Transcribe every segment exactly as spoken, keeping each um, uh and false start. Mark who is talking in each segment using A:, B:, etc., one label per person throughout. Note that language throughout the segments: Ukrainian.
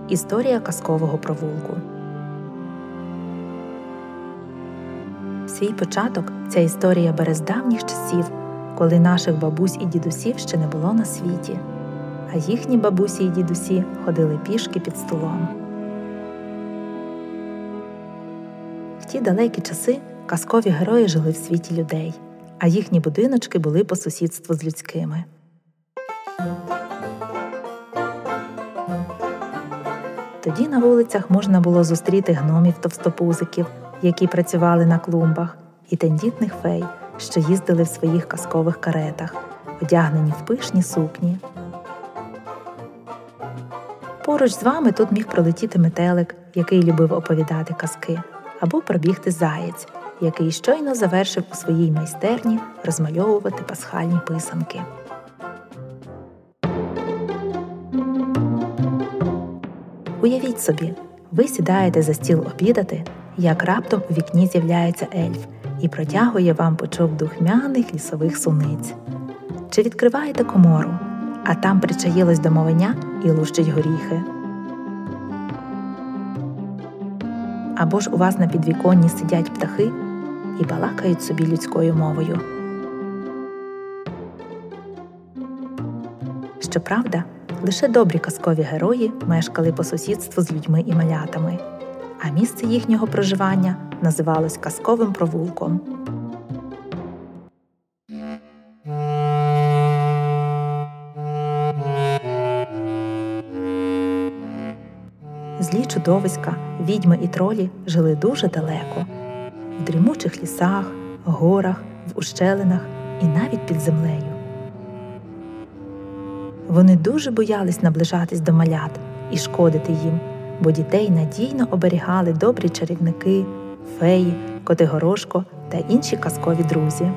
A: Історія казкового провулку. Свій початок ця історія бере з давніх часів, коли наших бабусь і дідусів ще не було на світі, а їхні бабусі і дідусі ходили пішки під столом. В ті далекі часи казкові герої жили в світі людей, а їхні будиночки були по сусідству з людськими. Тоді на вулицях можна було зустріти гномів-товстопузиків, які працювали на клумбах, і тендітних фей, що їздили в своїх казкових каретах, одягнені в пишні сукні. Поруч з вами тут міг пролетіти метелик, який любив оповідати казки, або пробігти заєць, який щойно завершив у своїй майстерні розмальовувати пасхальні писанки. Уявіть собі, ви сідаєте за стіл обідати, як раптом у вікні з'являється ельф і протягує вам пучок духмяних лісових суниць. Чи відкриваєте комору, а там причаїлось домовиня і лущить горіхи? Або ж у вас на підвіконні сидять птахи і балакають собі людською мовою. Щоправда, лише добрі казкові герої мешкали по сусідству з людьми і малятами, а місце їхнього проживання називалось казковим провулком. Злі чудовиська, відьми і тролі жили дуже далеко – в дрімучих лісах, горах, в ущелинах і навіть під землею. Вони дуже боялись наближатись до малят і шкодити їм, бо дітей надійно оберігали добрі чарівники, феї, Котигорошко та інші казкові друзі.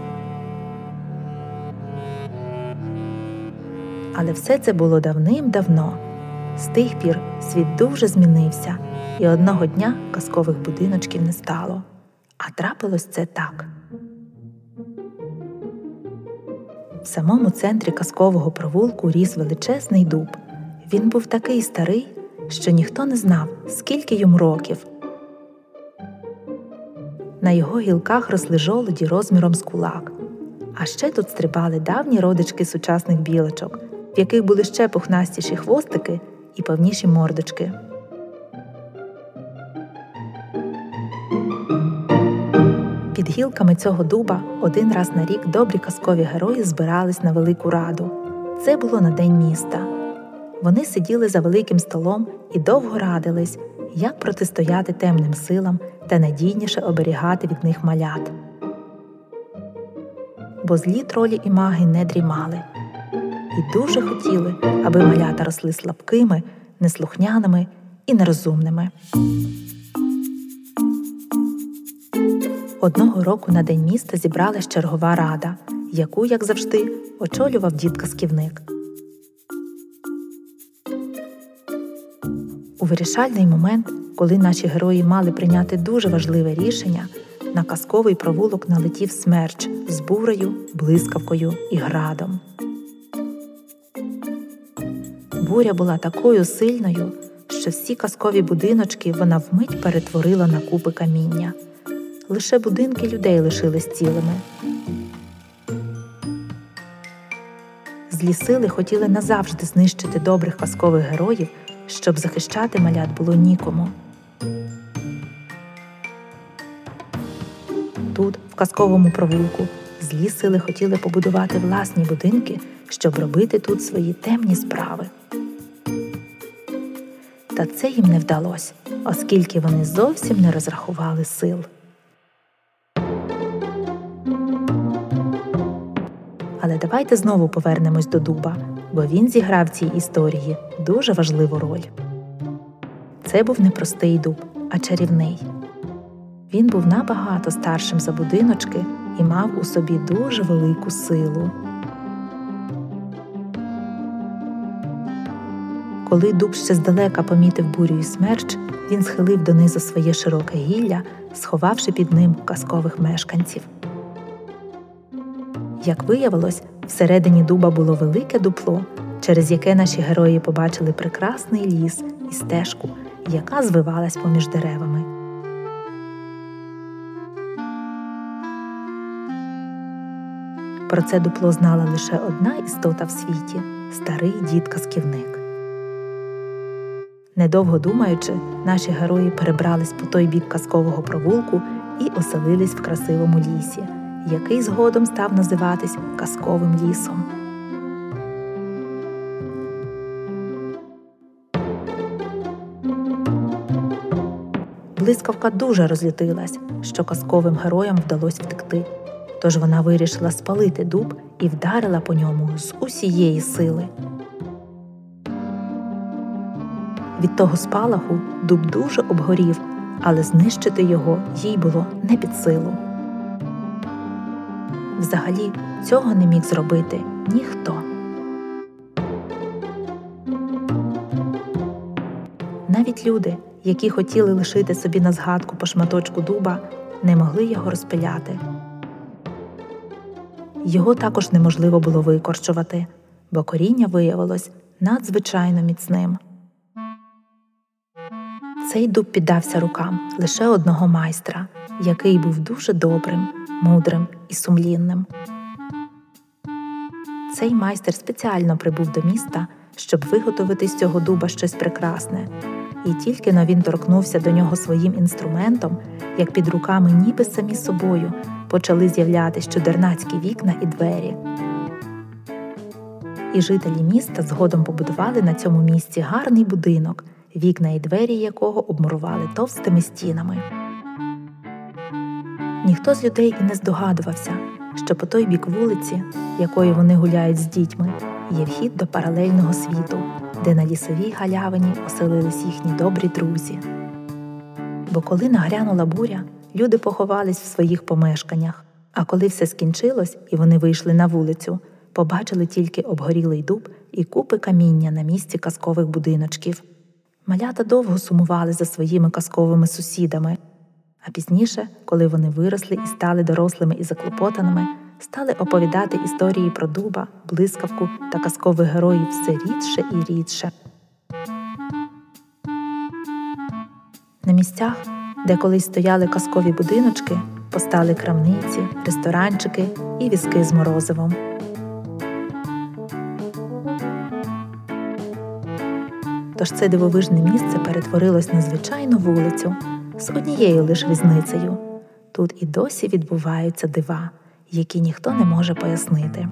A: Але все це було давним-давно. З тих пір світ дуже змінився, і одного дня казкових будиночків не стало. А трапилось це так. В самому центрі казкового провулку ріс величезний дуб. Він був такий старий, що ніхто не знав, скільки йому років. На його гілках росли жолуді розміром з кулак. А ще тут стрибали давні родички сучасних білочок, в яких були ще пухнастіші хвостики і повніші мордочки. Під гілками цього дуба один раз на рік добрі казкові герої збирались на велику раду. Це було на День міста. Вони сиділи за великим столом і довго радились, як протистояти темним силам та надійніше оберігати від них малят. Бо злі тролі і маги не дрімали. І дуже хотіли, аби малята росли слабкими, неслухняними і нерозумними. Одного року на День міста зібралась чергова рада, яку, як завжди, очолював дід-казківник. У вирішальний момент, коли наші герої мали прийняти дуже важливе рішення, на казковий провулок налетів смерч з бурею, блискавкою і градом. Буря була такою сильною, що всі казкові будиночки вона вмить перетворила на купи каміння. Лише будинки людей лишились цілими. Злі сили хотіли назавжди знищити добрих казкових героїв, щоб захищати малят було нікому. Тут, в казковому провулку, злі сили хотіли побудувати власні будинки, щоб робити тут свої темні справи. Та це їм не вдалося, оскільки вони зовсім не розрахували сил. Але давайте знову повернемось до дуба, бо він зіграв в цій історії дуже важливу роль. Це був не простий дуб, а чарівний. Він був набагато старшим за будиночки і мав у собі дуже велику силу. Коли дуб ще здалека помітив бурю і смерч, він схилив донизу своє широке гілля, сховавши під ним казкових мешканців. Як виявилось, всередині дуба було велике дупло, через яке наші герої побачили прекрасний ліс і стежку, яка звивалась поміж деревами. Про це дупло знала лише одна істота в світі – старий дід-казківник. Недовго думаючи, наші герої перебрались по той бік казкового провулку і оселились в красивому лісі, який згодом став називатись Казковим лісом. Блискавка дуже розлютилась, що казковим героям вдалося втекти. Тож вона вирішила спалити дуб і вдарила по ньому з усієї сили. Від того спалаху дуб дуже обгорів, але знищити його їй було не під силу. Взагалі, цього не міг зробити ніхто. Навіть люди, які хотіли лишити собі на згадку по шматочку дуба, не могли його розпиляти. Його також неможливо було викорчувати, бо коріння виявилось надзвичайно міцним. Цей дуб піддався рукам лише одного майстра, який був дуже добрим, мудрим і сумлінним. Цей майстер спеціально прибув до міста, щоб виготовити з цього дуба щось прекрасне. І тільки-но він торкнувся до нього своїм інструментом, як під руками ніби самі собою почали з'являтись чудернацькі вікна і двері. І жителі міста згодом побудували на цьому місці гарний будинок, вікна і двері якого обмурували товстими стінами. Ніхто з людей і не здогадувався, що по той бік вулиці, якою вони гуляють з дітьми, є вхід до паралельного світу, де на лісовій галявині оселились їхні добрі друзі. Бо коли нагрянула буря, люди поховались в своїх помешканнях, а коли все скінчилось і вони вийшли на вулицю, побачили тільки обгорілий дуб і купи каміння на місці казкових будиночків. Малята довго сумували за своїми казковими сусідами, а пізніше, коли вони виросли і стали дорослими і заклопотаними, стали оповідати історії про дуба, блискавку та казкових героїв все рідше і рідше. На місцях, де колись стояли казкові будиночки, постали крамниці, ресторанчики і візки з морозивом. Тож це дивовижне місце перетворилось на звичайну вулицю з однією лише візницею. Тут і досі відбуваються дива, які ніхто не може пояснити.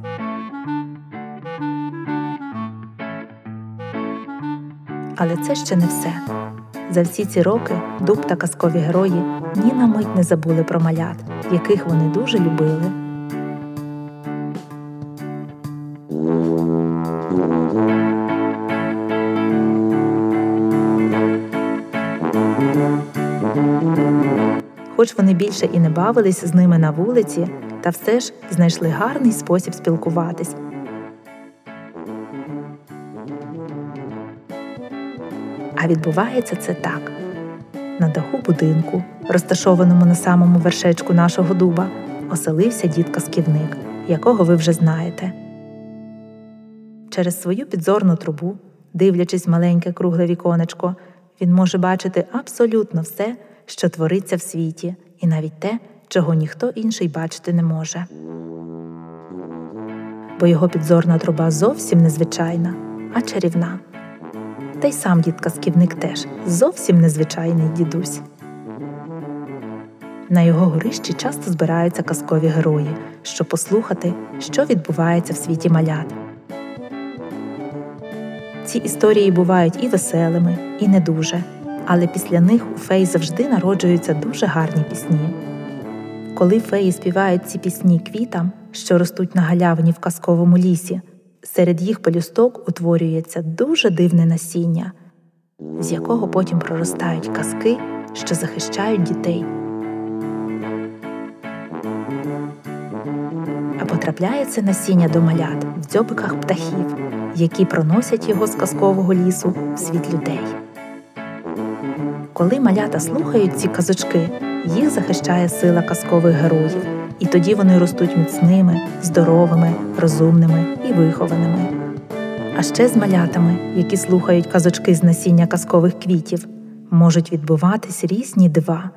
A: Але це ще не все. За всі ці роки дуб та казкові герої ні на мить не забули про малят, яких вони дуже любили. Хоч вони більше і не бавились з ними на вулиці, та все ж знайшли гарний спосіб спілкуватись. А відбувається це так. На даху будинку, розташованому на самому вершечку нашого дуба, оселився дід-казківник, якого ви вже знаєте. Через свою підзорну трубу, дивлячись в маленьке кругле віконечко, він може бачити абсолютно все, що твориться в світі, і навіть те, чого ніхто інший бачити не може. Бо його підзорна труба зовсім незвичайна, а чарівна. Та й сам дід-казківник теж зовсім незвичайний дідусь. На його горищі часто збираються казкові герої, щоб послухати, що відбувається в світі малят. Ці історії бувають і веселими, і не дуже, але після них у фей завжди народжуються дуже гарні пісні. Коли феї співають ці пісні квітам, що ростуть на галявині в казковому лісі, серед їх пелюсток утворюється дуже дивне насіння, з якого потім проростають казки, що захищають дітей. А потрапляє це насіння до малят в дзьобиках птахів, які проносять його з казкового лісу в світ людей. Коли малята слухають ці казочки, їх захищає сила казкових героїв, і тоді вони ростуть міцними, здоровими, розумними і вихованими. А ще з малятами, які слухають казочки з насіння казкових квітів, можуть відбуватись різні дива.